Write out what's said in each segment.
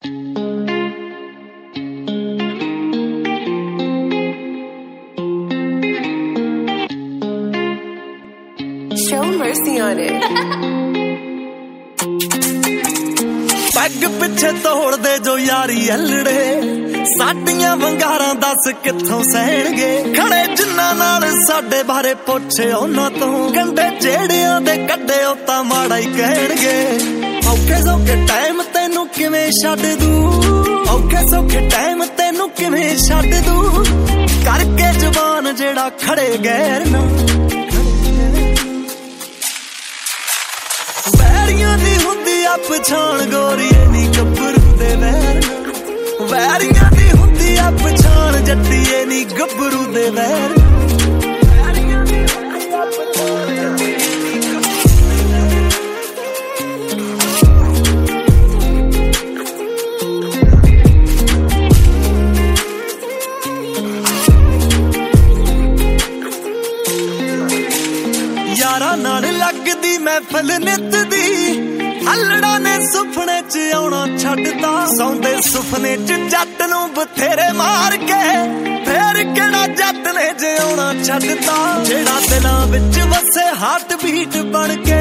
Show mercy on it. Peg ਪਿੱਛੇ ਤੋੜਦੇ ਜੋ ਯਾਰੀ ਅਲੜੇ, ਸਾਡੀਆਂ ਵੰਗਾਰਾਂ ਦੱਸ ਕਿੱਥੋਂ ਸਹਿਣਗੇ। ਖੜੇ ਜਿੰਨਾਂ ਨਾਲ ਸਾਡੇ ਬਾਰੇ ਪੁੱਛੇ ਉਹਨਾਂ ਤੋਂ, ਕੰਡੇ ਜਿਹੜਿਆਂ ਦੇ ਕੱਢੇ ਉਹ ਤਾਂ ਮਾੜਾ ਹੀ ਕਹਿਣਗੇ। ਔਖੇ ਸੌਖੇ ਟਾਈਮ ਤੈਨੂੰ ਕਿਵੇਂ ਛੱਡ ਦੂੰ, ਔਖੇ ਸੌਖੇ ਟਾਈਮ ਤੈਨੂੰ ਕਿਵੇਂ ਛੱਡ ਦੂੰ, ਕਰਕੇ ਜ਼ਬਾਨ ਜਿਹੜਾ ਖੜੇ ਗੈਰ ਨਾ। ਵੈਰੀਆਂ ਦੀ ਹੁੰਦੀ ਆ ਪਛਾਣ ਗੋਰੀਏ ਨੀ ਗੱਭਰੂ ਦੇ ਵੈਰ, ਵੈਰੀਆਂ ਦੀ ਹੁੰਦੀ ਆ ਪਛਾਣ ਜੱਟੀਏ ਨੀ ਗੱਭਰੂ ਦੇ ਵੈਰ। ਯਾਰਾਂ ਨਾਲ ਲੱਗਦੀ ਮਹਿਫਲ ਨਿੱਤ ਦੀ, ਅਲੜਾ ਨੇ ਸੁਪਨੇ ਚ ਆਉਣਾ ਛੱਡਤਾ। ਸੌਂਦੇ ਸੁਪਨੇ ਚ ਜੱਟ ਨੂੰ ਬਥੇਰੇ ਮਾਰ ਕੇ, ਫੇਰ ਕਿਹੜਾ ਜੱਟ ਨੇ ਜਿਉਣਾ ਛੱਡਤਾ। ਜਿਹੜਾ ਦਿਲਾਂ ਵਿੱਚ ਵਸੇ ਹਾਰਟ ਬੀਟ ਬਣ ਕੇ,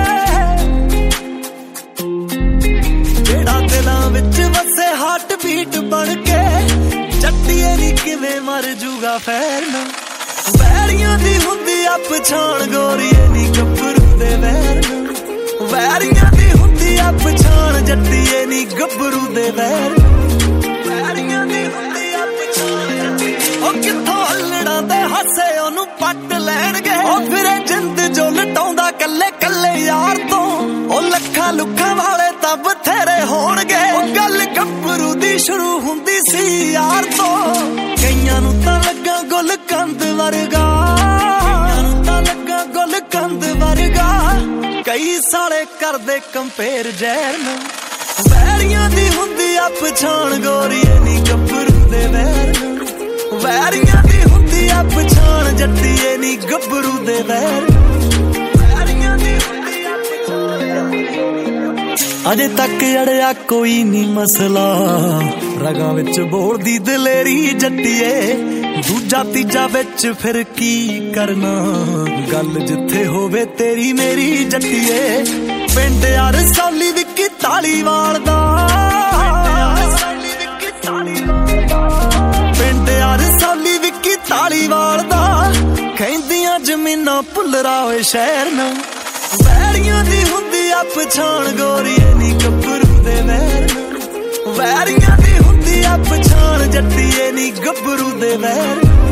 ਜਿਹੜਾ ਦਿਲਾਂ ਵਿੱਚ ਵਸੇ ਹਾਰਟ ਬੀਟ ਬਣ ਕੇ, ਜੱਟੀਏ ਨੀ ਕਿਵੇਂ ਮਰ ਜੂਗਾ ਫੈਰ ਨਾ। ਵੈਰੀਆਂ ਦੀ ਹੁੰਦੀ ਆ ਪਛਾਣ ਗੋਰੀਏ ਨੀ ਗੱਭਰੂ ਦੇ ਵੈਰ, ਵੈਰੀਆਂ ਦੀ ਹੁੰਦੀ ਆ ਪਛਾਣ ਜੱਟੀਏ ਨੀ ਗੱਭਰੂ ਦੇ ਵੈਰ। ਵੈਰੀਆਂ ਦੀ ਹੁੰਦੀ ਆ ਪਛਾਣ, ਉਹ ਕਿੱਥੋਂ ਹੱਲੜਾਂ ਦੇ ਹਾਸੇ ਉਹਨੂੰ ਪੱਟ ਲੈਣਗੇ। ਉਹ ਫਿਰੇ ਜਿੰਦ ਜੋ ਲਟਾਉਂਦਾ ਕੱਲੇ ਕੱਲੇ ਯਾਰ ਤੋਂ, ਉਹ ਲੱਖਾਂ ਲੁੱਖਾਂ ਵਾਲੇ ਤਾਂ ਬਥੇਰੇ ਹੋਣਗੇ। ਉਹ ਗੱਲ ਗੱਭਰੂ ਦੀ ਸ਼ੁਰੂ ਹੁੰਦੀ ਸੀ ਯਾਰ ਤੋਂ, ਕਈਆਂ ਨੂੰ ਤਾਂ ਲੱਗਾ ਗੁੱਲ ਕੰਦ ਵਰਗਾ, ਕਈਆਂ ਨੂੰ ਤਾਂ ਲੱਗਾ ਗੁੱਲ ਕੰਦ ਵਰਗਾ, ਕਈ ਸਾਲੇ ਕਰਦੇ ਕੰਪੇਅਰ ਜ਼ਹਿਰ ਨੂੰ। ਵੈਰੀਆਂ ਦੀ ਹੁੰਦੀ ਆ ਪਛਾਣ ਗੋਰੀਏ ਨੀ ਗੱਭਰੂ ਦੇ ਵੈਰ, ਵੈਰੀਆਂ ਦੀ ਹੁੰਦੀ ਆ ਪਛਾਣ ਜੱਟੀਏ ਨੀ ਗੱਭਰੂ ਦੇ ਵੈਰ। ਵੈਰੀਆਂ ਦੀ ਹੁੰਦੀ ਆ ਪਛਾਣ, ਅਜੇ ਤੱਕ ਅੜਿਆ ਕੋਈ ਨੀ ਮਸਲਾ, ਰਗਾਂ ਵਿੱਚ ਬੋਲਦੀ ਦਲੇਰੀ ਜੱਟੀਏ। ਦੂਜਾ ਤੀਜਾ ਵਿੱਚ ਫਿਰ ਕੀ ਕਰਨਾ, ਗੱਲ ਜਿੱਥੇ ਹੋਵੇ ਤੇਰੀ ਮੇਰੀ ਜੱਟੀਏ। ਪਿੰਡ ਯਾਰ ਰਸੌਲੀ ਵਿੱਕੀ ਧਾਲੀਵਾਲ ਦਾ, ਪਿੰਡ ਯਾਰ ਰਸੌਲੀ ਵਿੱਕੀ ਧਾਲੀਵਾਲ ਦਾ, ਕਹਿੰਦੀਆਂ ਜ਼ਮੀਨਾਂ ਭੁੱਲਰਾ ਹੋਏ ਸ਼ਹਿਰ ਨਾ। ਵੈਰੀਆਂ ਦੀ ਹੁੰਦੀ ਆ ਪਛਾਣ ਗੋਰੀਏ ਨੀ ਗੱਭਰੂ ਦੇ ਵੈਰ, ਵੈਰੀਆਂ ਦੀ ਹੁੰਦੀ ਆ ਪਛਾਣ ਜੱਟੀਏ ਨੀ ਗੱਭਰੂ ਦੇ ਵੈਰ।